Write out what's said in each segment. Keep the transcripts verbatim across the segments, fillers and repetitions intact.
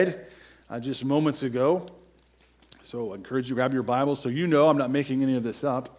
uh, just moments ago. So I encourage you to grab your Bible so you know I'm not making any of this up.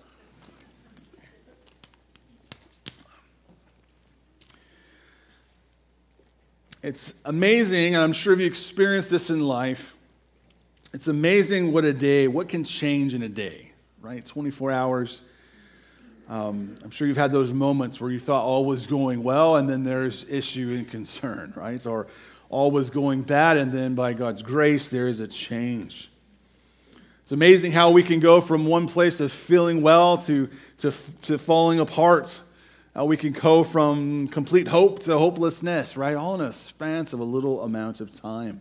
It's amazing, and I'm sure you've experienced this in life. It's amazing what a day, what can change in a day, right? twenty-four hours. Um, I'm sure you've had those moments where you thought all was going well, and then there's issue and concern, right? Or all was going bad, and then by God's grace, there is a change. It's amazing how we can go from one place of feeling well to, to, to falling apart. How we can go from complete hope to hopelessness, right? All in a span of a little amount of time.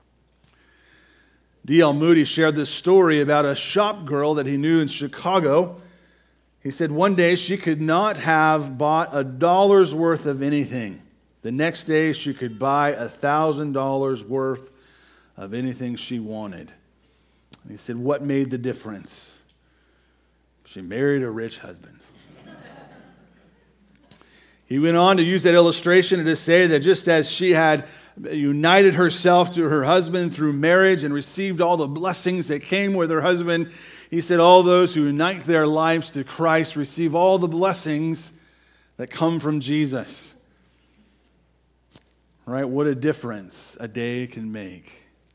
D L Moody shared this story about a shop girl that he knew in Chicago. He said one day she could not have bought a dollar's worth of anything. The next day she could buy a thousand dollars worth of anything she wanted. And he said, what made the difference? She married a rich husband. He went on to use that illustration and to say that just as she had united herself to her husband through marriage and received all the blessings that came with her husband, he said all those who unite their lives to Christ receive all the blessings that come from Jesus. Right? What a difference a day can make.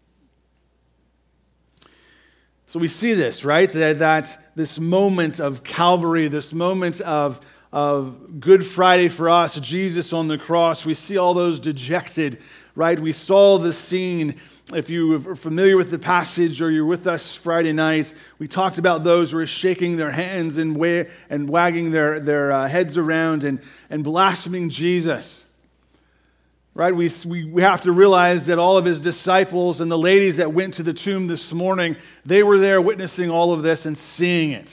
So we see this, right? That, that this moment of Calvary, this moment of of Good Friday for us, Jesus on the cross. We see all those dejected, right? We saw the scene. If you are familiar with the passage or you're with us Friday night, we talked about those who are shaking their hands and, wa- and wagging their, their uh, heads around and, and blaspheming Jesus. Right? We, we, we have to realize that all of his disciples and the ladies that went to the tomb this morning, they were there witnessing all of this and seeing it.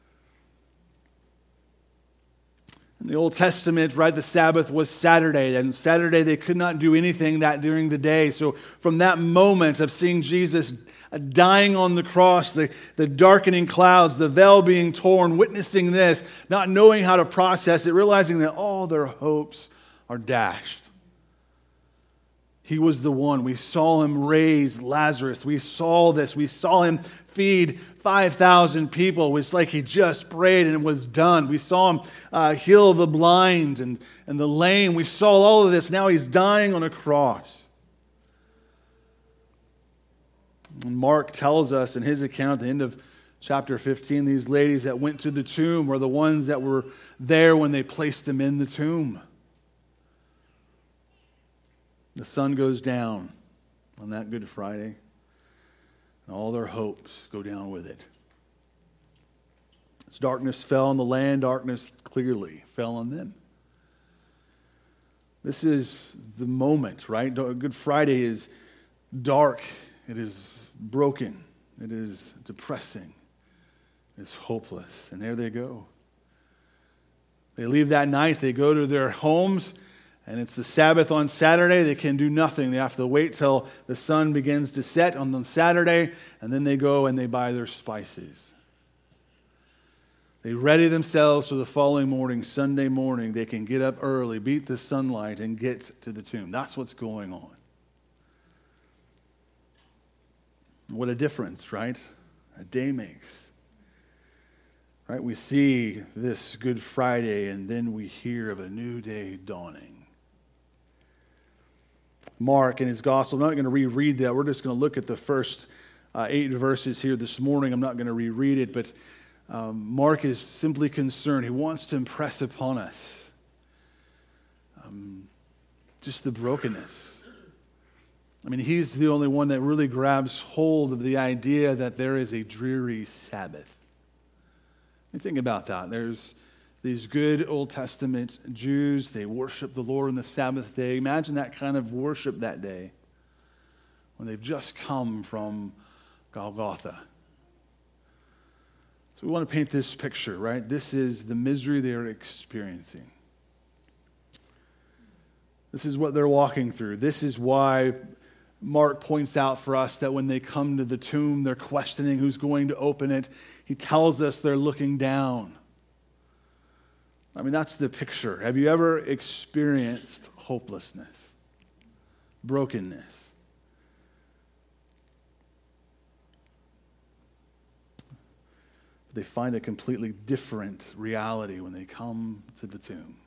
In the Old Testament, right, the Sabbath was Saturday, and Saturday they could not do anything that during the day. So from that moment of seeing Jesus dying on the cross, the, the darkening clouds, the veil being torn, witnessing this, not knowing how to process it, realizing that all their hopes are dashed. He was the one. We saw him raise Lazarus. We saw this. We saw him feed five thousand people. It was like he just prayed and it was done. We saw him uh, heal the blind and, and the lame. We saw all of this. Now he's dying on a cross. And Mark tells us in his account at the end of chapter fifteen, these ladies that went to the tomb were the ones that were there when they placed him in the tomb. The sun goes down on that Good Friday, and all their hopes go down with it. As darkness fell on the land, darkness clearly fell on them. This is the moment, right? Good Friday is dark, it is broken, it is depressing, it's hopeless, and there they go. They leave that night, they go to their homes, and it's the Sabbath on Saturday. They can do nothing. They have to wait till the sun begins to set on the Saturday, and then they go and they buy their spices. They ready themselves for the following morning, Sunday morning. They can get up early, beat the sunlight, and get to the tomb. That's what's going on. What a difference, right? A day makes. Right? We see this Good Friday, and then we hear of a new day dawning. Mark in his gospel, I'm not going to reread that. We're just going to look at the first uh, eight verses here this morning. I'm not going to reread it, but um, Mark is simply concerned. He wants to impress upon us um, just the brokenness. I mean, he's the only one that really grabs hold of the idea that there is a dreary Sabbath. I mean, think about that. There's these good Old Testament Jews, they worship the Lord on the Sabbath day. Imagine that kind of worship that day when they've just come from Golgotha. So we want to paint this picture, right? This is the misery they are experiencing. This is what they're walking through. This is why Mark points out for us that when they come to the tomb, they're questioning who's going to open it. He tells us they're looking down. I mean, that's the picture. Have you ever experienced hopelessness, brokenness? they find a completely different reality when they come to the tomb.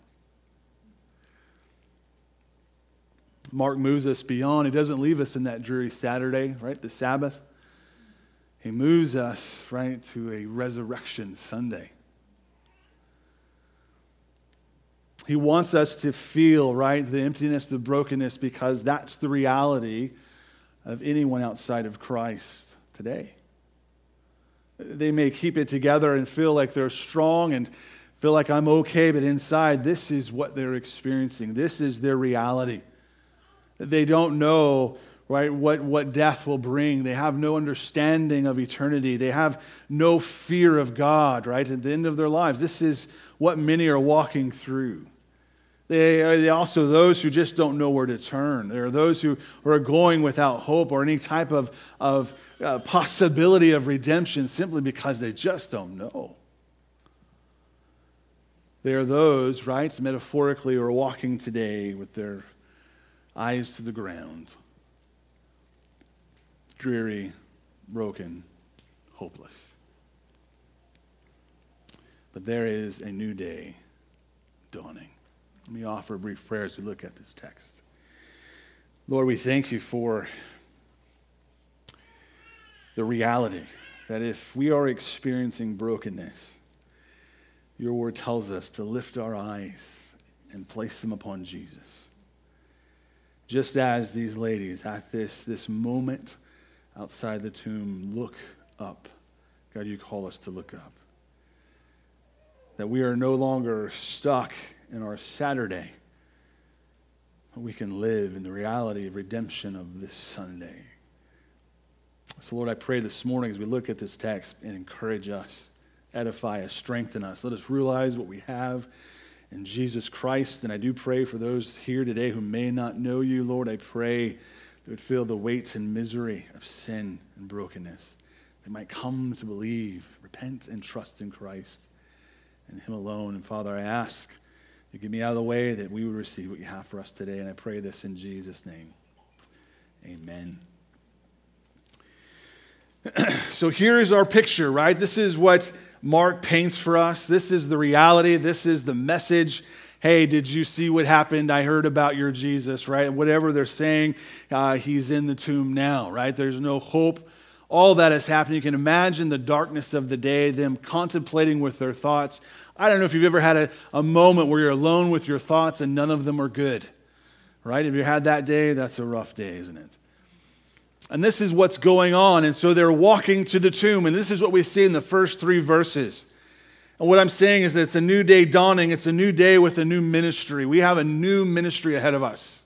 Mark moves us beyond. He doesn't leave us in that dreary Saturday, right, the Sabbath. He moves us, right, to a resurrection Sunday. He wants us to feel, right, the emptiness, the brokenness, because that's the reality of anyone outside of Christ today. They may keep it together and feel like they're strong and feel like I'm okay, but inside, this is what they're experiencing. This is their reality. They don't know, right, what, what death will bring. They have no understanding of eternity. They have no fear of God, right, at the end of their lives. This is what many are walking through. They are also those who just don't know where to turn. There are those who are going without hope or any type of, of uh, possibility of redemption simply because they just don't know. They are those, right, metaphorically, who are walking today with their eyes to the ground, dreary, broken, hopeless. But there is a new day dawning. Let me offer a brief prayer as we look at this text. Lord, we thank you for the reality that if we are experiencing brokenness, your word tells us to lift our eyes and place them upon Jesus. Just as these ladies at this, this moment outside the tomb look up, God, you call us to look up. That we are no longer stuck in our Saturday. We can live in the reality of redemption of this Sunday. So Lord, I pray this morning as we look at this text and encourage us, edify us, strengthen us. Let us realize what we have in Jesus Christ. And I do pray for those here today who may not know you, Lord. I pray they would feel the weight and misery of sin and brokenness. They might come to believe, repent, and trust in Christ and him alone. And Father, I ask you get me out of the way that we would receive what you have for us today. And I pray this in Jesus' name. Amen. So here is our picture, right? This is what Mark paints for us. This is the reality. This is the message. Hey, did you see what happened? I heard about your Jesus, right? Whatever they're saying, uh, he's in the tomb now, right? There's no hope. All that is happening. You can imagine the darkness of the day, them contemplating with their thoughts. I don't know if you've ever had a, a moment where you're alone with your thoughts and none of them are good, right? If you had that day, that's a rough day, isn't it? And this is what's going on. And so they're walking to the tomb, and this is what we see in the first three verses. And what I'm saying is that it's a new day dawning. It's a new day with a new ministry. We have a new ministry ahead of us.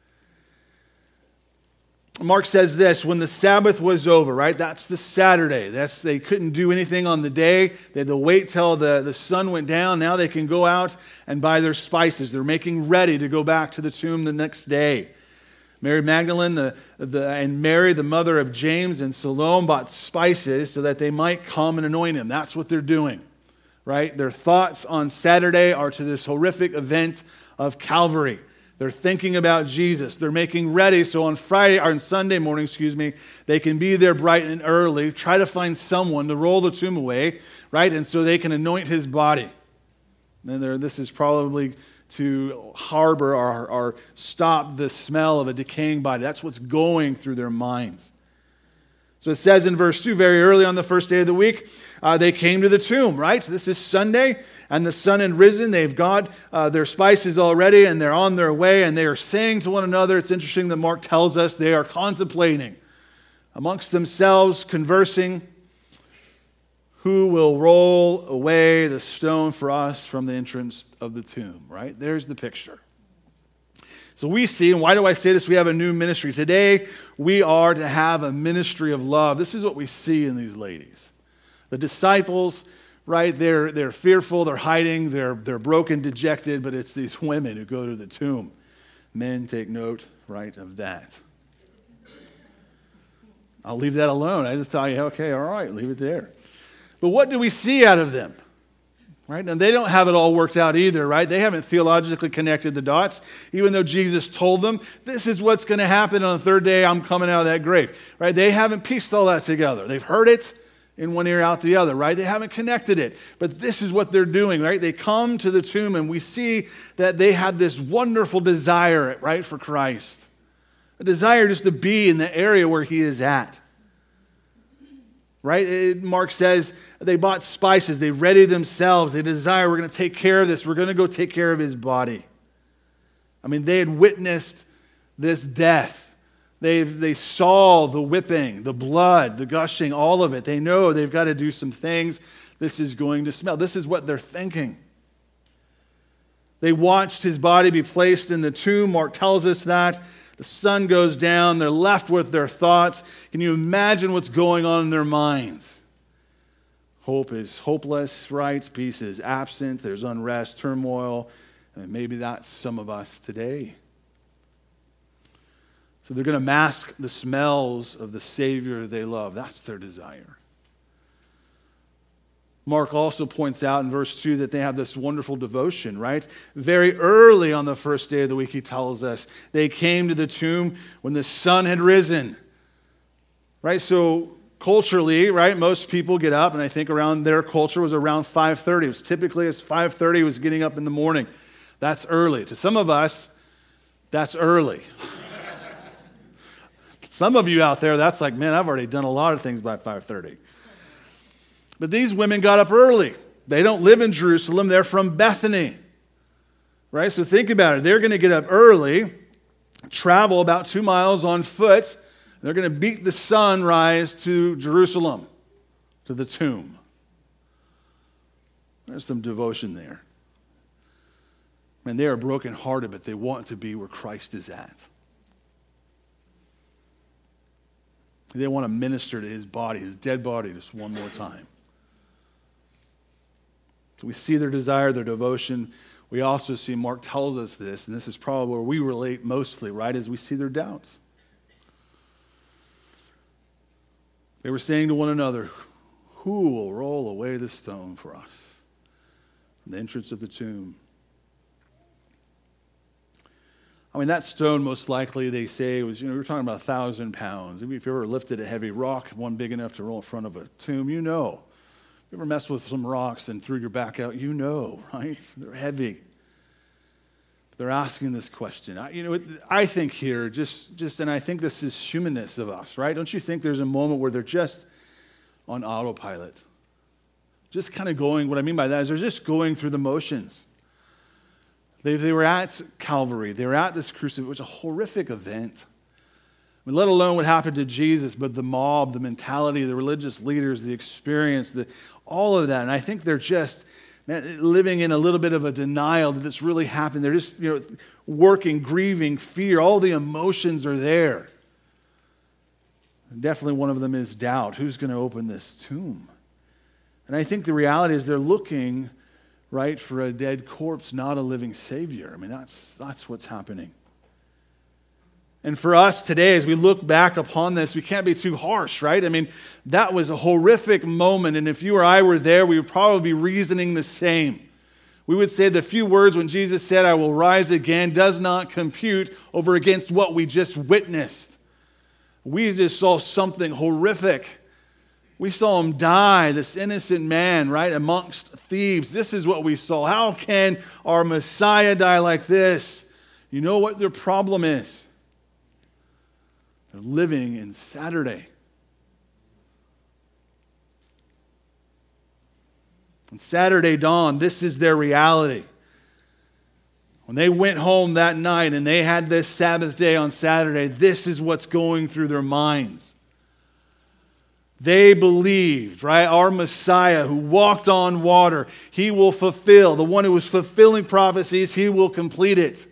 Mark says this, when the Sabbath was over, right? That's the Saturday. That's they couldn't do anything on the day. They had to wait till the, the sun went down. Now they can go out and buy their spices. They're making ready to go back to the tomb the next day. Mary Magdalene the, the, and Mary, the mother of James and Salome, bought spices so that they might come and anoint him. That's what they're doing, right? Their thoughts on Saturday are to this horrific event of Calvary. They're thinking about Jesus. They're making ready so on Friday or on Sunday morning, excuse me, they can be there bright and early, try to find someone to roll the tomb away, right? And so they can anoint his body. And there, this is probably to harbor or, or stop the smell of a decaying body. That's what's going through their minds. So it says in verse two, very early on the first day of the week, uh, they came to the tomb, right? This is Sunday, and the sun had risen. They've got uh, their spices already, and they're on their way, and they are saying to one another, it's interesting that Mark tells us they are contemplating amongst themselves, conversing, who will roll away the stone for us from the entrance of the tomb, right? There's the picture. So we see, and why do I say this? We have a new ministry. Today, we are to have a ministry of love. This is what we see in these ladies. The disciples, right, they're, they're fearful, they're hiding, they're, they're broken, dejected, but it's these women who go to the tomb. Men, take note, right, of that. I'll leave that alone. I just thought, yeah, okay, all right, leave it there. But what do we see out of them? Right? And they don't have it all worked out either, right? They haven't theologically connected the dots, even though Jesus told them, this is what's going to happen on the third day, I'm coming out of that grave. Right? They haven't pieced all that together. They've heard it, in one ear, out the other, right? They haven't connected it. But this is what they're doing, right? They come to the tomb, and we see that they had this wonderful desire, right, for Christ. A desire just to be in the area where he is at. Right? It, Mark says they bought spices. They readied themselves. They desire, we're going to take care of this. We're going to go take care of his body. I mean, they had witnessed this death. They, they saw the whipping, the blood, the gushing, all of it. They know they've got to do some things. This is going to smell. This is what they're thinking. They watched his body be placed in the tomb. Mark tells us that. The sun goes down. They're left with their thoughts. Can you imagine what's going on in their minds? Hope is hopeless, right? Peace is absent. There's unrest, turmoil. And maybe that's some of us today. So they're going to mask the smells of the Savior they love. That's their desire. Mark also points out in verse two that they have this wonderful devotion, right? Very early on the first day of the week, he tells us, they came to the tomb when the sun had risen. Right? So culturally, right, most people get up, and I think around their culture was around five thirty. It was typically as five thirty was getting up in the morning. That's early. To some of us, that's early. Some of you out there, that's like, man, I've already done a lot of things by five thirty. But these women got up early. They don't live in Jerusalem. They're from Bethany. Right? So think about it. They're going to get up early, travel about two miles on foot. They're going to beat the sunrise to Jerusalem, to the tomb. There's some devotion there. And they are brokenhearted, but they want to be where Christ is at. They want to minister to his body, his dead body, just one more time. So we see their desire, their devotion. We also see, Mark tells us this, and this is probably where we relate mostly, right, as we see their doubts. They were saying to one another, who will roll away the stone for us from the entrance of the tomb? I mean, that stone, most likely, they say, was, you know, we're talking about a thousand pounds. If you've ever lifted a heavy rock, one big enough to roll in front of a tomb, you know. If you ever messed with some rocks and threw your back out, you know, right? They're heavy. They're asking this question. I, you know, I think here, just, just, and I think this is humanness of us, right? Don't you think there's a moment where they're just on autopilot? Just kind of going, what I mean by that is they're just going through the motions. They, they were at Calvary. They were at this crucifixion, which was a horrific event. I mean, let alone what happened to Jesus, but the mob, the mentality, the religious leaders, the experience, the, all of that. And I think they're just man, living in a little bit of a denial that this really happened. They're just, you know, working, grieving, fear. All the emotions are there. And definitely one of them is doubt. Who's going to open this tomb? And I think the reality is they're looking, right, for a dead corpse, not a living Savior. I mean, that's that's what's happening. And for us today, as we look back upon this, we can't be too harsh, right? I mean, that was a horrific moment, and if you or I were there, we would probably be reasoning the same. We would say the few words when Jesus said, I will rise again, does not compute over against what we just witnessed. We just saw something horrific. We saw him die, this innocent man, right, amongst thieves. This is what we saw. How can our Messiah die like this? You know what their problem is? They're living in Saturday. On Saturday dawn, this is their reality. When they went home that night and they had this Sabbath day on Saturday, this is what's going through their minds. They believed, right? Our Messiah who walked on water, he will fulfill. The one who was fulfilling prophecies, he will complete it.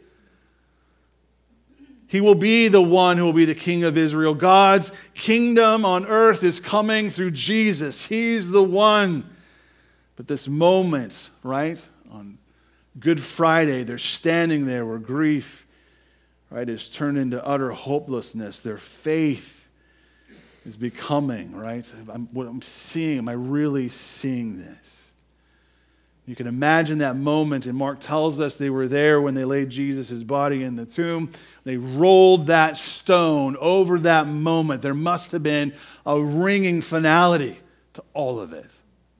He will be the one who will be the King of Israel. God's kingdom on earth is coming through Jesus. He's the one. But this moment, right, on Good Friday, they're standing there where grief, right, is turned into utter hopelessness. Their faith is becoming, right? I'm, what I'm seeing, am I really seeing this? You can imagine that moment, and Mark tells us they were there when they laid Jesus' body in the tomb. They rolled that stone over that moment. There must have been a ringing finality to all of it.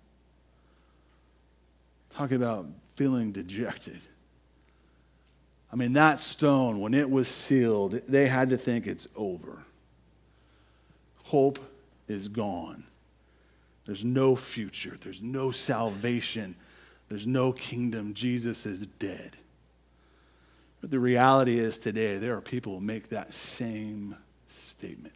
Talk about feeling dejected. I mean, that stone, when it was sealed, they had to think it's over. Hope is gone. There's no future. There's no salvation. There's no kingdom. Jesus is dead. But the reality is today, there are people who make that same statement.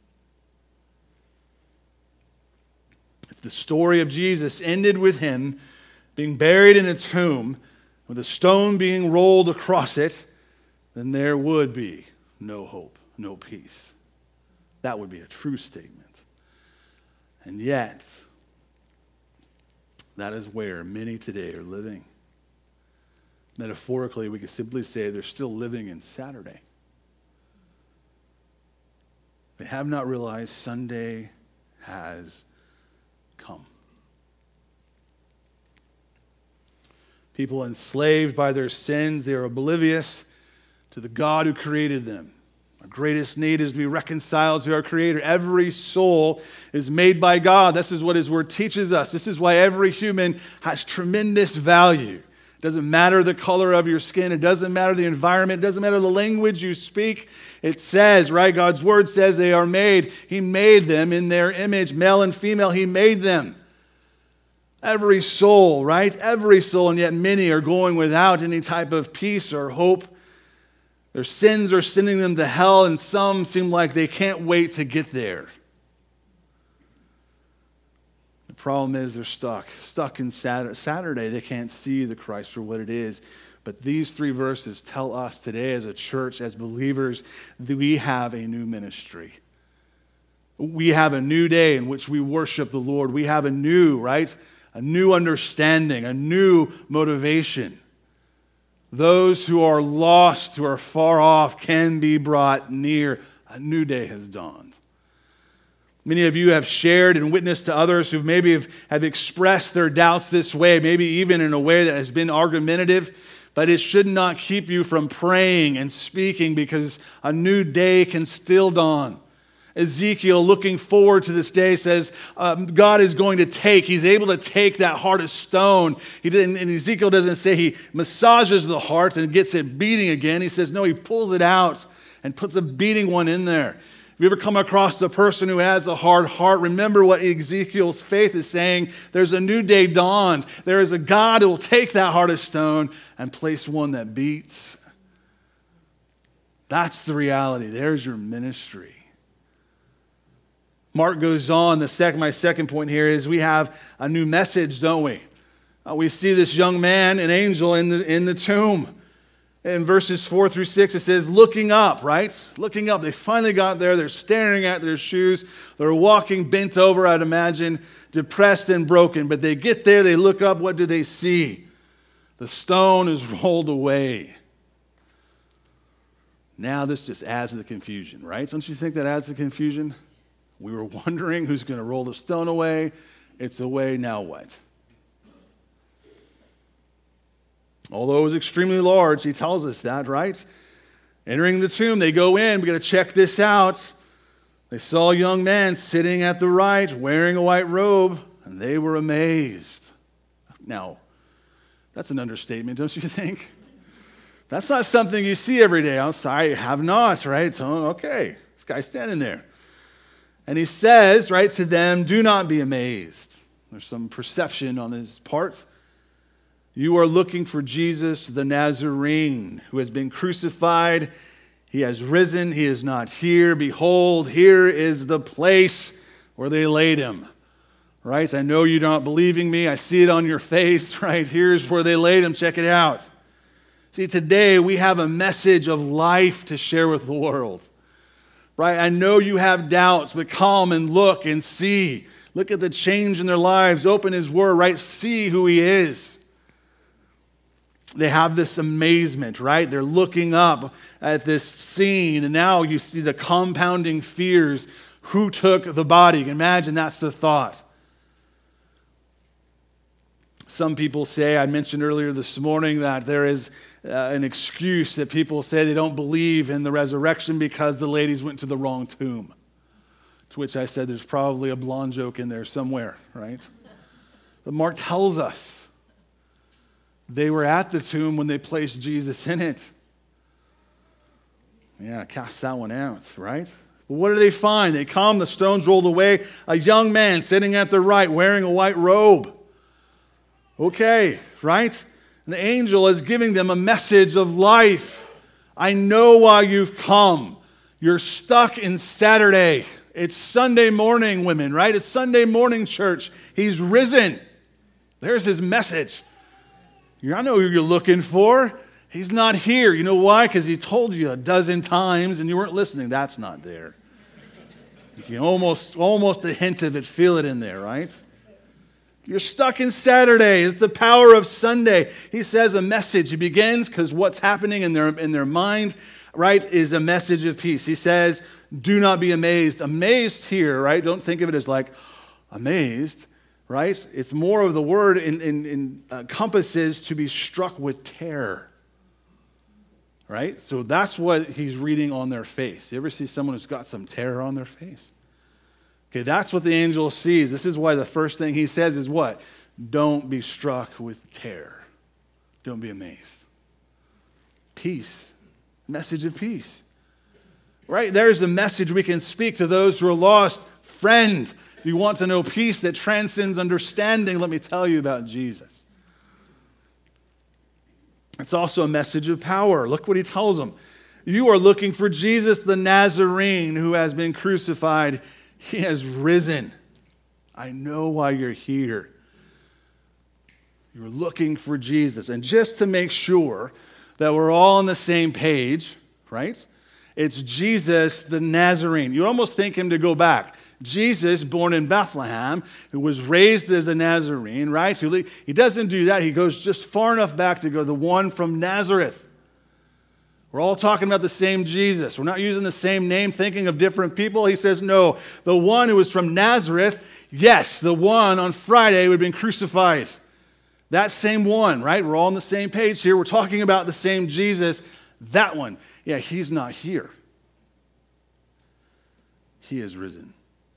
If the story of Jesus ended with him being buried in a tomb, with a stone being rolled across it, then there would be no hope, no peace. That would be a true statement. And yet, that is where many today are living. Metaphorically, we could simply say they're still living in Saturday. They have not realized Sunday has come. People enslaved by their sins, they are oblivious to the God who created them. Our greatest need is to be reconciled to our Creator. Every soul is made by God. This is what His Word teaches us. This is why every human has tremendous value. It doesn't matter the color of your skin. It doesn't matter the environment. It doesn't matter the language you speak. It says, right, God's Word says they are made. He made them in their image, male and female. He made them. Every soul, right? Every soul, and yet many are going without any type of peace or hope. Their sins are sending them to hell, and some seem like they can't wait to get there. The problem is they're stuck. Stuck in Saturday. They can't see the Christ for what it is. But these three verses tell us today as a church, as believers, that we have a new ministry. We have a new day in which we worship the Lord. We have a new, right? A new understanding, a new motivation. Those who are lost, who are far off, can be brought near. A new day has dawned. Many of you have shared and witnessed to others who maybe have, have expressed their doubts this way, maybe even in a way that has been argumentative, but it should not keep you from praying and speaking, because a new day can still dawn. Ezekiel, looking forward to this day, says um, God is going to take, He's able to take that heart of stone. He didn't, and Ezekiel doesn't say He massages the heart and gets it beating again. He says, no, He pulls it out and puts a beating one in there. If you ever come across the person who has a hard heart, remember what Ezekiel's faith is saying. There's a new day dawned. There is a God who will take that heart of stone and place one that beats. That's the reality. There's your ministry. Mark goes on. The second, my second point here is we have a new message, don't we? Uh, we see this young man, an angel, in the in the tomb. In verses four through six, it says, looking up, right? Looking up. They finally got there. They're staring at their shoes. They're walking bent over, I'd imagine, depressed and broken. But they get there. They look up. What do they see? The stone is rolled away. Now this just adds to the confusion, right? Don't you think that adds to confusion? We were wondering who's going to roll the stone away. It's away, now what? Although it was extremely large, he tells us that, right? Entering the tomb, they go in. We got to check this out. They saw a young man sitting at the right, wearing a white robe, and they were amazed. Now, that's an understatement, don't you think? That's not something you see every day. I'm sorry, I have not, right? So, okay, this guy's standing there. And he says, right, to them, do not be amazed. There's some perception on his part. You are looking for Jesus the Nazarene, who has been crucified. He has risen. He is not here. Behold, here is the place where they laid him. Right? I know you're not believing me. I see it on your face. Right? Here's where they laid him. Check it out. See, today we have a message of life to share with the world. Right? I know you have doubts, but come and look and see. Look at the change in their lives. Open His Word, right? See who He is. They have this amazement, right? They're looking up at this scene, and now you see the compounding fears. Who took the body? You can imagine that's the thought. Some people say, I mentioned earlier this morning, that there is uh, an excuse that people say they don't believe in the resurrection because the ladies went to the wrong tomb. To which I said, there's probably a blonde joke in there somewhere, right? But Mark tells us they were at the tomb when they placed Jesus in it. Yeah, cast that one out, right? But what do they find? They come, the stones rolled away, a young man sitting at the right wearing a white robe. Okay, right? And the angel is giving them a message of life. I know why you've come. You're stuck in Saturday. It's Sunday morning, women, right? It's Sunday morning church. He's risen. There's his message. I know who you're looking for. He's not here. You know why? Because he told you a dozen times and you weren't listening. That's not there. You can almost, almost a hint of it, feel it in there, right? You're stuck in Saturday. It's the power of Sunday. He says a message. He begins because what's happening in their, in their mind, right, is a message of peace. He says, do not be amazed. Amazed here, right? Don't think of it as like amazed, right? It's more of the word in, in, in uh, encompasses to be struck with terror, right? So that's what he's reading on their face. You ever see someone who's got some terror on their face? Okay, that's what the angel sees. This is why the first thing he says is what? Don't be struck with terror. Don't be amazed. Peace. Message of peace. Right? There's a message we can speak to those who are lost. Friend, if you want to know peace that transcends understanding, let me tell you about Jesus. It's also a message of power. Look what he tells them. You are looking for Jesus the Nazarene who has been crucified. He has risen. I know why you're here. You're looking for Jesus. And just to make sure that we're all on the same page, right? It's Jesus the Nazarene. You almost think him to go back. Jesus, born in Bethlehem, who was raised as a Nazarene, right? He doesn't do that. He goes just far enough back to go the one from Nazareth. We're all talking about the same Jesus. We're not using the same name, thinking of different people. He says, no, the one who was from Nazareth, yes, the one on Friday who had been crucified. That same one, right? We're all on the same page here. We're talking about the same Jesus. That one. Yeah, he's not here. He is risen.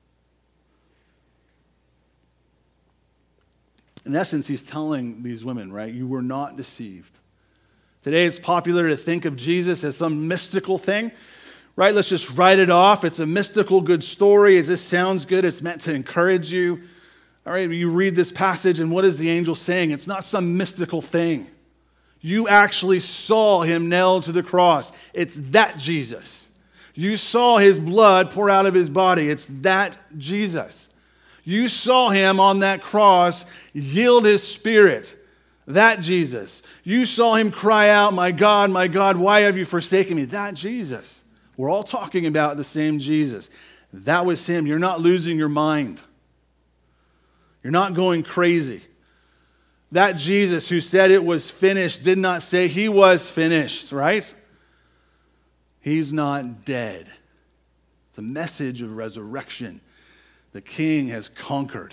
In essence, he's telling these women, right? You were not deceived. Today it's popular to think of Jesus as some mystical thing, right? Let's just write it off. It's a mystical good story. It just sounds good. It's meant to encourage you. All right, you read this passage, and what is the angel saying? It's not some mystical thing. You actually saw him nailed to the cross. It's that Jesus. You saw his blood pour out of his body. It's that Jesus. You saw him on that cross yield his spirit. That Jesus. You saw him cry out, my God, my God, why have you forsaken me? That Jesus. We're all talking about the same Jesus. That was him. You're not losing your mind. You're not going crazy. That Jesus who said it was finished did not say he was finished, right? He's not dead. It's a message of resurrection. The King has conquered.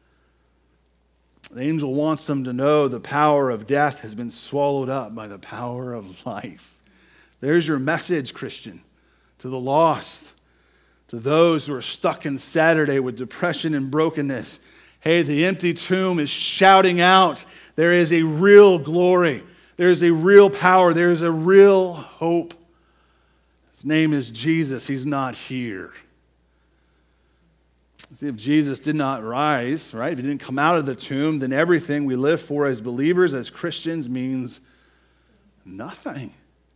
The angel wants them to know the power of death has been swallowed up by the power of life. There's your message, Christian, to the lost, to those who are stuck in Saturday with depression and brokenness. Hey, the empty tomb is shouting out, there is a real glory. There is a real power. There is a real hope. His name is Jesus. He's not here. See, if Jesus did not rise, right? If he didn't come out of the tomb, then everything we live for as believers, as Christians, means nothing.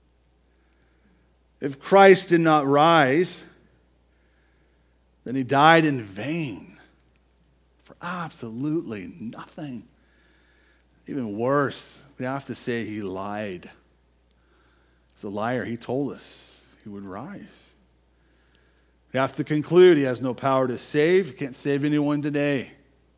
If Christ did not rise, then he died in vain for absolutely nothing. Even worse, we have to say he lied. He's a liar. He told us he would rise. We have to conclude he has no power to save. He can't save anyone today.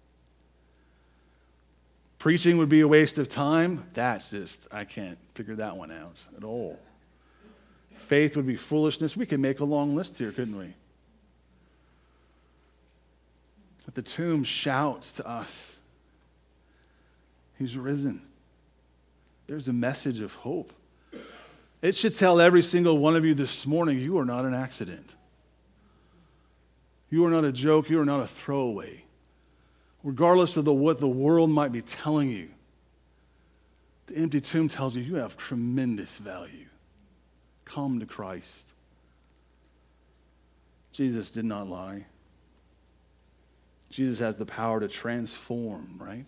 Preaching would be a waste of time. That's just, I can't figure that one out at all. Faith would be foolishness. We could make a long list here, couldn't we? But the tomb shouts to us. He's risen. There's a message of hope. It should tell every single one of you this morning, you are not an accident. You are not a joke. You are not a throwaway. Regardless of the, what the world might be telling you, the empty tomb tells you you have tremendous value. Come to Christ. Jesus did not lie. Jesus has the power to transform, right?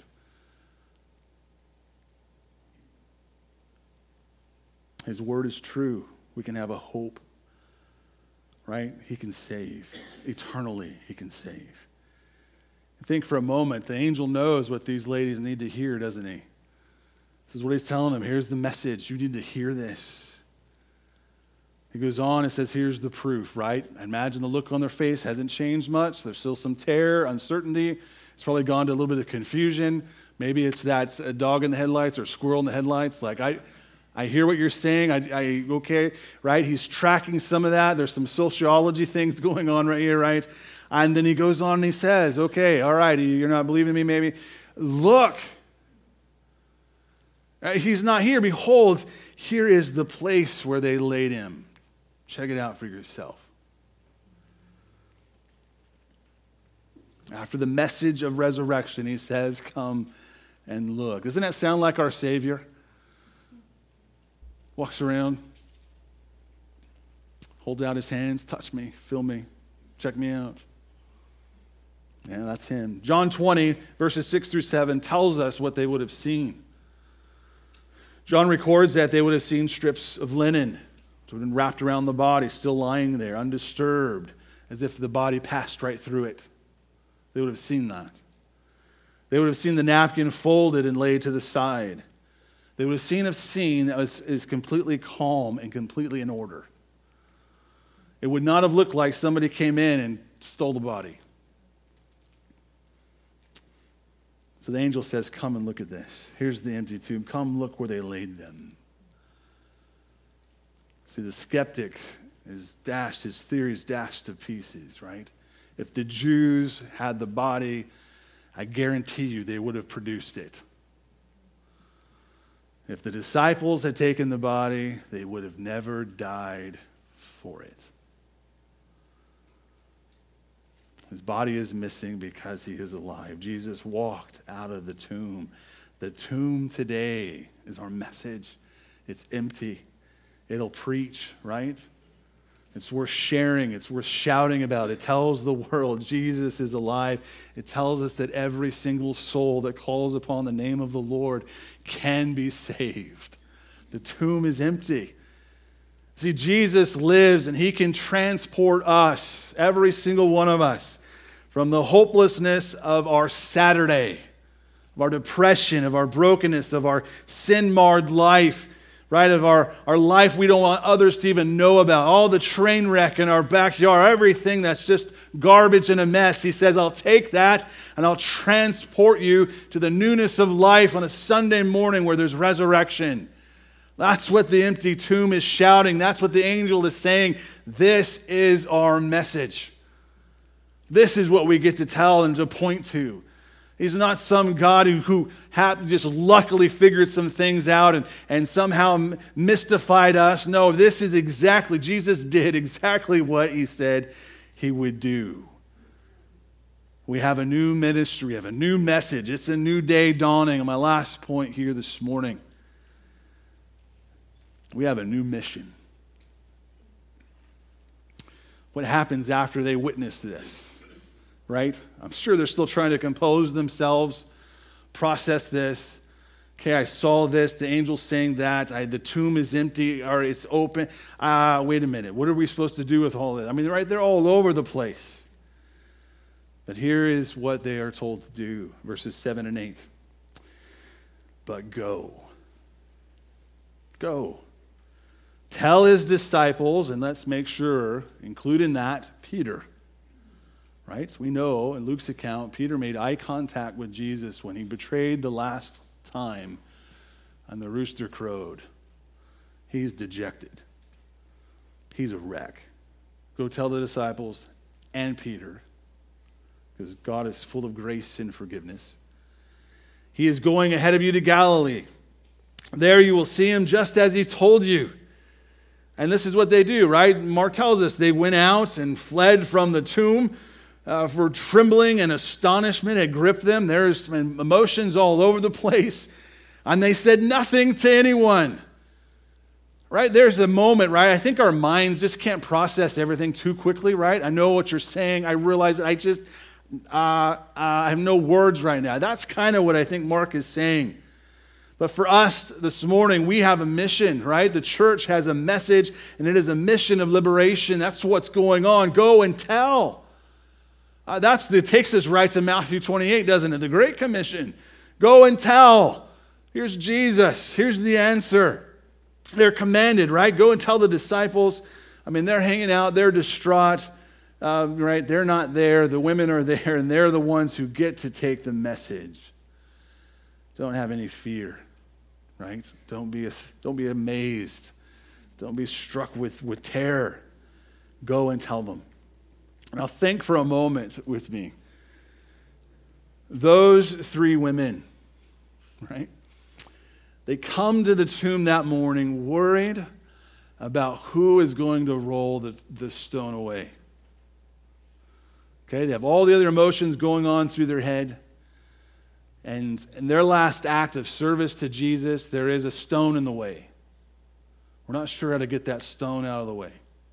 His word is true. We can have a hope, right? He can save. Eternally, he can save. Think for a moment, the angel knows what these ladies need to hear, doesn't he? This is what he's telling them. Here's the message. You need to hear this. He goes on and says, here's the proof, right? Imagine the look on their face hasn't changed much. There's still some terror, uncertainty. It's probably gone to a little bit of confusion. Maybe it's that a dog in the headlights or squirrel in the headlights. Like, I, I hear what you're saying. I, I, okay, right? He's tracking some of that. There's some sociology things going on right here, right? And then he goes on and he says, okay, all right, you're not believing me maybe. Look. He's not here. Behold, here is the place where they laid him. Check it out for yourself. After the message of resurrection, he says, come and look. Doesn't that sound like our Savior? Walks around, holds out his hands, touch me, feel me, check me out. Yeah, that's him. John twenty, verses six through seven, tells us what they would have seen. John records that they would have seen strips of linen, which would have been wrapped around the body, still lying there, undisturbed, as if the body passed right through it. They would have seen that. They would have seen the napkin folded and laid to the side. They would have seen a scene that was, is completely calm and completely in order. It would not have looked like somebody came in and stole the body. So the angel says, come and look at this. Here's the empty tomb. Come look where they laid them. See, the skeptic is dashed, his theory is dashed to pieces, right? If the Jews had the body, I guarantee you they would have produced it. If the disciples had taken the body, they would have never died for it. His body is missing because he is alive. Jesus walked out of the tomb. The tomb today is our message. It's empty. It'll preach, right? It's worth sharing. It's worth shouting about. It tells the world Jesus is alive. It tells us that every single soul that calls upon the name of the Lord can be saved. The tomb is empty. See, Jesus lives and he can transport us, every single one of us, from the hopelessness of our Saturday, of our depression, of our brokenness, of our sin-marred life, right, of our, our life we don't want others to even know about, all the train wreck in our backyard, everything that's just garbage and a mess. He says, I'll take that and I'll transport you to the newness of life on a Sunday morning where there's resurrection. That's what the empty tomb is shouting. That's what the angel is saying. This is our message. This is what we get to tell and to point to. He's not some God who, who happened, just luckily figured some things out and, and somehow mystified us. No, this is exactly, Jesus did exactly what he said he would do. We have a new ministry, we have a new message. It's a new day dawning. And my last point here this morning, we have a new mission. What happens after they witness this, right? I'm sure they're still trying to compose themselves, process this. Okay, I saw this. The angel's saying that. I, the tomb is empty or it's open. Ah, uh, wait a minute. What are we supposed to do with all this? I mean, right, they're all over the place. But here is what they are told to do, verses seven and eight. But go. Go. Tell his disciples, and let's make sure, include in that Peter. Right? We know in Luke's account, Peter made eye contact with Jesus when he betrayed the last time and the rooster crowed. He's dejected. He's a wreck. Go tell the disciples and Peter, because God is full of grace and forgiveness. He is going ahead of you to Galilee. There you will see him just as he told you. And this is what they do, right? Mark tells us they went out and fled from the tomb. Uh, for trembling and astonishment had gripped them. There's emotions all over the place. And they said nothing to anyone. Right? There's a moment, right? I think our minds just can't process everything too quickly, right? I know what you're saying. I realize that I just, uh, uh, I have no words right now. That's kind of what I think Mark is saying. But for us this morning, we have a mission, right? The church has a message, and it is a mission of liberation. That's what's going on. Go and tell. Uh, that's that takes us right to Matthew twenty-eight, doesn't it? The Great Commission. Go and tell. Here's Jesus. Here's the answer. They're commanded, right? Go and tell the disciples. I mean, they're hanging out. They're distraught, uh, right? They're not there. The women are there, and they're the ones who get to take the message. Don't have any fear, right? Don't be, don't be amazed. Don't be struck with, with terror. Go and tell them. Now think for a moment with me. Those three women, right? They come to the tomb that morning worried about who is going to roll the, the stone away. Okay, they have all the other emotions going on through their head. And in their last act of service to Jesus, there is a stone in the way. We're not sure how to get that stone out of the way.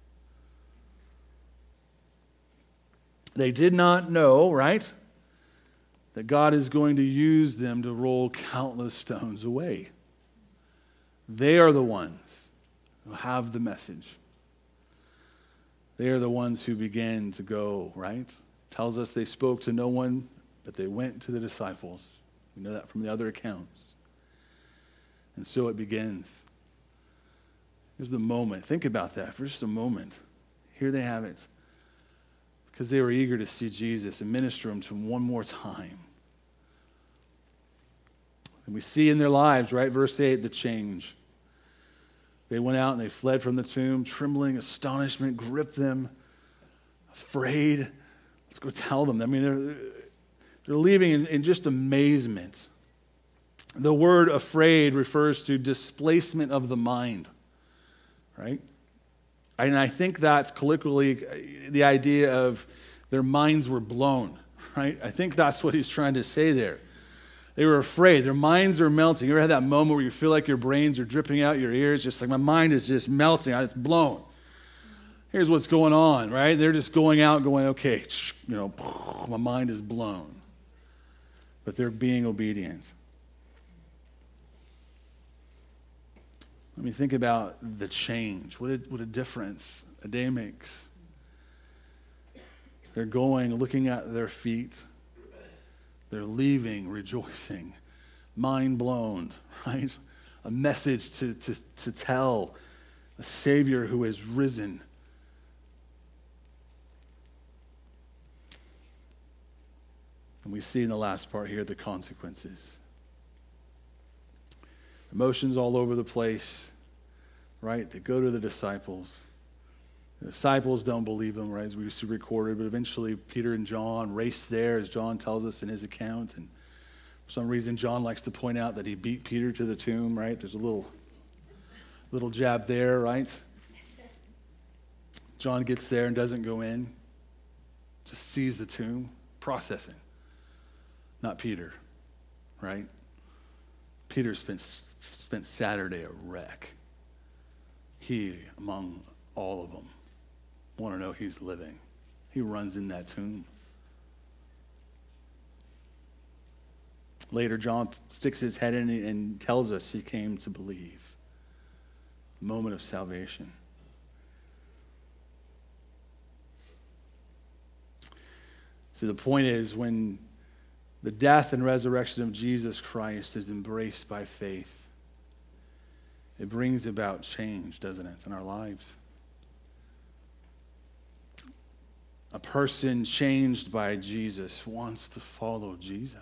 They did not know, right, that God is going to use them to roll countless stones away. They are the ones who have the message. They are the ones who began to go, right? Tells us they spoke to no one, but they went to the disciples. We know that from the other accounts. And so it begins. Here's the moment. Think about that for just a moment. Here they have it. Because they were eager to see Jesus and minister him to him one more time. And we see in their lives, right, verse eight, the change. They went out and they fled from the tomb, trembling, astonishment gripped them, afraid. Let's go tell them. I mean, they're, they're leaving in, in just amazement. The word afraid refers to displacement of the mind, right? And I think that's colloquially the idea of their minds were blown, right? I think that's what he's trying to say there. They were afraid. Their minds are melting. You ever had that moment where you feel like your brains are dripping out your ears? Just like my mind is just melting. It's blown. Here's what's going on, right? They're just going out going, okay, you know, my mind is blown. But they're being obedient. Let me think about the change. What a, what a difference a day makes. They're going, looking at their feet. They're leaving, rejoicing, mind blown, right? A message to, to, to tell a Savior who has risen. And we see in the last part here the consequences. Emotions all over the place, right? They go to the disciples. The disciples don't believe them, right, as we see recorded, but eventually Peter and John race there, as John tells us in his account. And for some reason, John likes to point out that he beat Peter to the tomb, right? There's a little, little jab there, right? John gets there and doesn't go in, just sees the tomb, processing. Not Peter, right? Peter spent, spent Saturday a wreck. He, among all of them, want to know he's living. He runs in that tomb. Later, John sticks his head in and tells us he came to believe. Moment of salvation. See, the point is, when the death and resurrection of Jesus Christ is embraced by faith, it brings about change, doesn't it, in our lives? A person changed by Jesus wants to follow Jesus.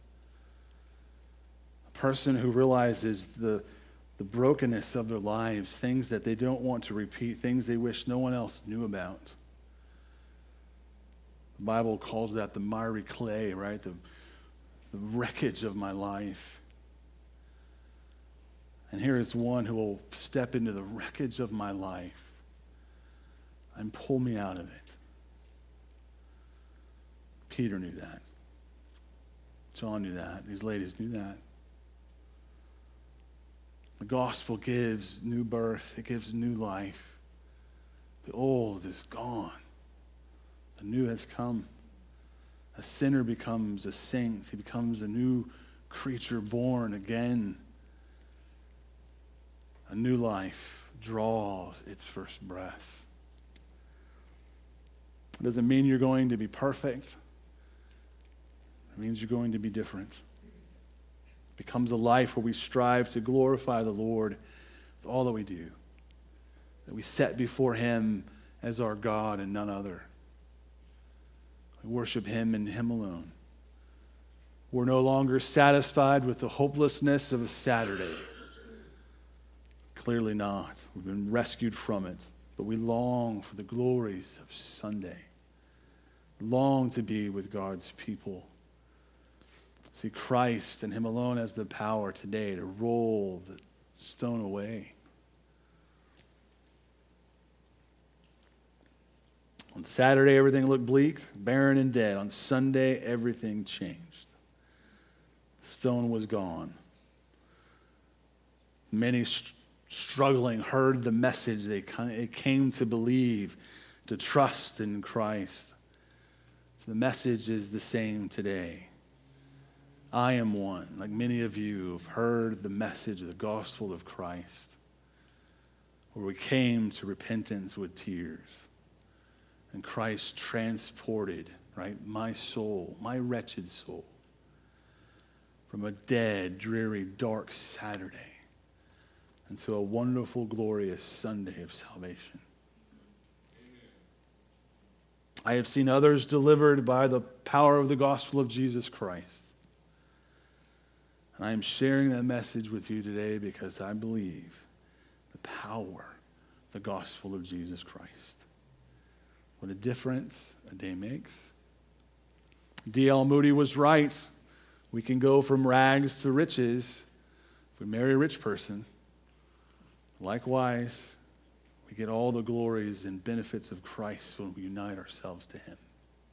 A person who realizes the, the brokenness of their lives, things that they don't want to repeat, things they wish no one else knew about. The Bible calls that the miry clay, right? The, the wreckage of my life. And here is one who will step into the wreckage of my life and pull me out of it. Peter knew that. John knew that. These ladies knew that. The gospel gives new birth. It gives new life. The old is gone. The new has come. A sinner becomes a saint. He becomes a new creature born again. A new life draws its first breath. It doesn't mean you're going to be perfect. It means you're going to be different. It becomes a life where we strive to glorify the Lord with all that we do. That we set before Him as our God and none other. We worship Him and Him alone. We're no longer satisfied with the hopelessness of a Saturday. Clearly not. We've been rescued from it. But we long for the glories of Sunday. Long to be with God's people. See, Christ and Him alone has the power today to roll the stone away. On Saturday, everything looked bleak, barren, and dead. On Sunday, everything changed. The stone was gone. Many st- struggling heard the message. They came to believe, to trust in Christ. So the message is the same today. I am one, like many of you have heard the message of the gospel of Christ, where we came to repentance with tears. And Christ transported, right, my soul, my wretched soul, from a dead, dreary, dark Saturday into a wonderful, glorious Sunday of salvation. I have seen others delivered by the power of the gospel of Jesus Christ. And I am sharing that message with you today because I believe the power, the gospel of Jesus Christ. What a difference a day makes. D L Moody was right. We can go from rags to riches if we marry a rich person. Likewise, we get all the glories and benefits of Christ when we unite ourselves to Him.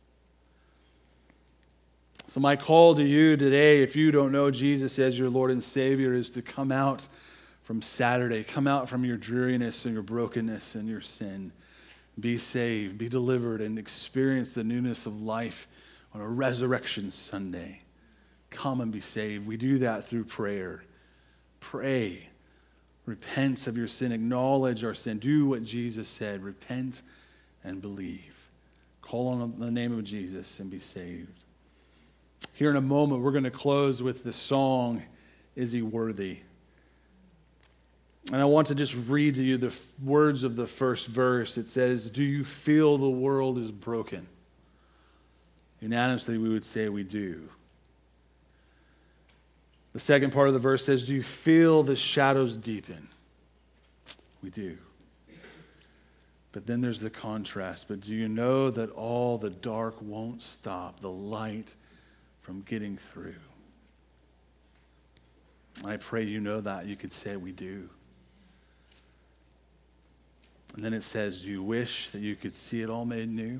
So my call to you today, if you don't know Jesus as your Lord and Savior, is to come out from Saturday. Come out from your dreariness and your brokenness and your sin. Be saved, be delivered, and experience the newness of life on a resurrection Sunday. Come and be saved. We do that through prayer. Pray. Repent of your sin. Acknowledge our sin. Do what Jesus said. Repent and believe. Call on the name of Jesus and be saved. Here in a moment, we're going to close with the song, Is He Worthy? And I want to just read to you the f- words of the first verse. It says, do you feel the world is broken? Unanimously, we would say we do. The second part of the verse says, do you feel the shadows deepen? We do. But then there's the contrast. But do you know that all the dark won't stop the light from getting through? I pray you know that. You could say we do. And then it says, do you wish that you could see it all made new?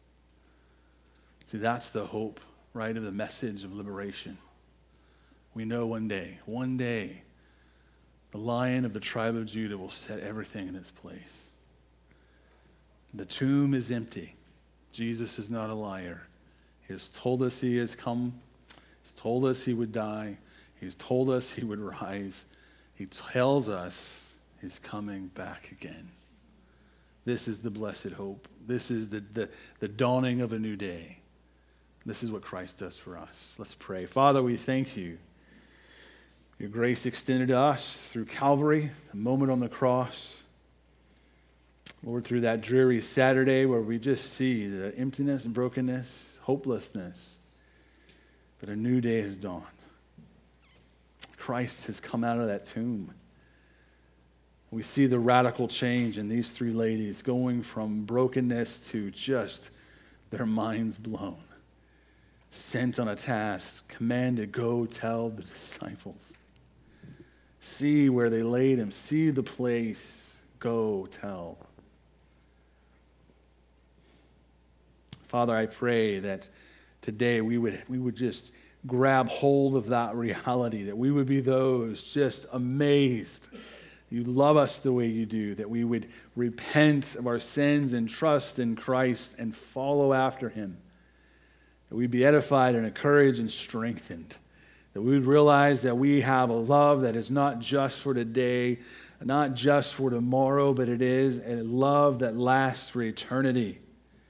See, that's the hope, right, of the message of liberation. We know one day, one day, the Lion of the tribe of Judah will set everything in its place. The tomb is empty. Jesus is not a liar. He has told us He has come. He's told us He would die. He's told us He would rise. He tells us He's coming back again. This is the blessed hope. This is the, the, the dawning of a new day. This is what Christ does for us. Let's pray. Father, we thank you. Your grace extended to us through Calvary, the moment on the cross. Lord, through that dreary Saturday where we just see the emptiness and brokenness, hopelessness, but a new day has dawned. Christ has come out of that tomb. We see the radical change in these three ladies going from brokenness to just their minds blown. Sent on a task, commanded, go tell the disciples. See where they laid Him. See the place. Go tell. Father, I pray that today we would we would just grab hold of that reality, that we would be those just amazed you love us the way you do, that we would repent of our sins and trust in Christ and follow after him, that we'd be edified and encouraged and strengthened, that we would realize that we have a love that is not just for today, not just for tomorrow, but it is a love that lasts for eternity.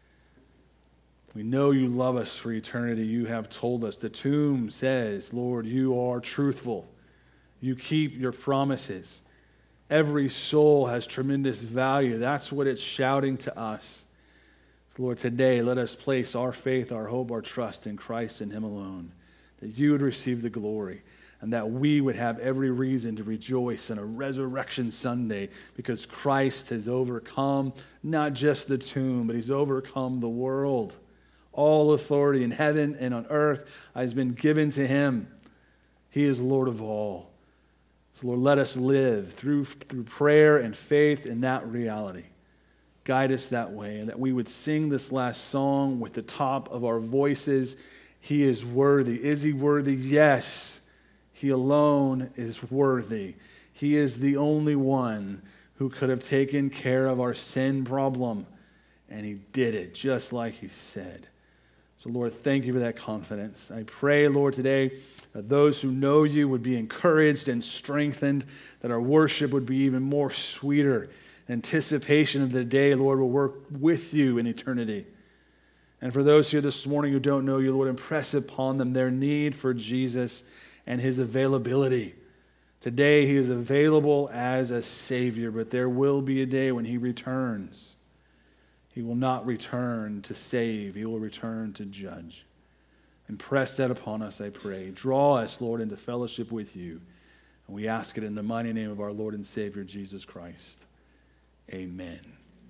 We know you love us for eternity. You have told us. The tomb says, Lord, you are truthful. You keep your promises. Every soul has tremendous value. That's what it's shouting to us. So Lord, today let us place our faith, our hope, our trust in Christ and him alone, that you would receive the glory and that we would have every reason to rejoice on a resurrection Sunday because Christ has overcome not just the tomb, but he's overcome the world. All authority in heaven and on earth has been given to him. He is Lord of all. So Lord, let us live through, through prayer and faith in that reality. Guide us that way, and that we would sing this last song with the top of our voices. He is worthy. Is he worthy? Yes. He alone is worthy. He is the only one who could have taken care of our sin problem, and he did it just like he said. So Lord, thank you for that confidence. I pray, Lord, today that those who know you would be encouraged and strengthened, that our worship would be even more sweeter. Anticipation of the day, Lord, will work with you in eternity. And for those here this morning who don't know you, Lord, impress upon them their need for Jesus and his availability. Today he is available as a Savior, but there will be a day when he returns. He will not return to save. He will return to judge. Impress that upon us, I pray. Draw us, Lord, into fellowship with you. And we ask it in the mighty name of our Lord and Savior, Jesus Christ. Amen.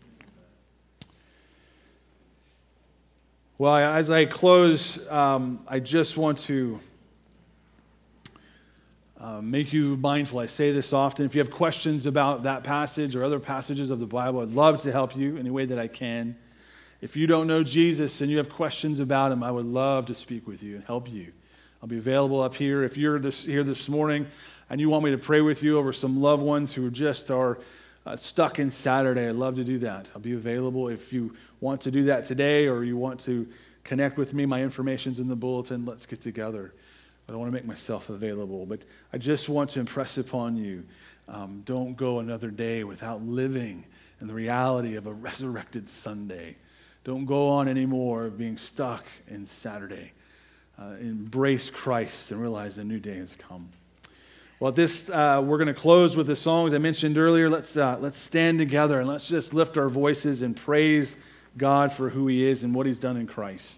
Well, as I close, um, I just want to uh, make you mindful. I say this often. If you have questions about that passage or other passages of the Bible, I'd love to help you any way that I can. If you don't know Jesus and you have questions about him, I would love to speak with you and help you. I'll be available up here. If you're this, here this morning and you want me to pray with you over some loved ones who just are uh, stuck in Saturday, I'd love to do that. I'll be available if you want to do that today or you want to connect with me. My information's in the bulletin. Let's get together. But I want to make myself available. But I just want to impress upon you, um, don't go another day without living in the reality of a resurrected Sunday. Don't go on anymore being stuck in Saturday. Uh, embrace Christ and realize a new day has come. Well, this uh, we're going to close with the songs I mentioned earlier. Let's uh, let's stand together and let's just lift our voices and praise God for who he is and what he's done in Christ.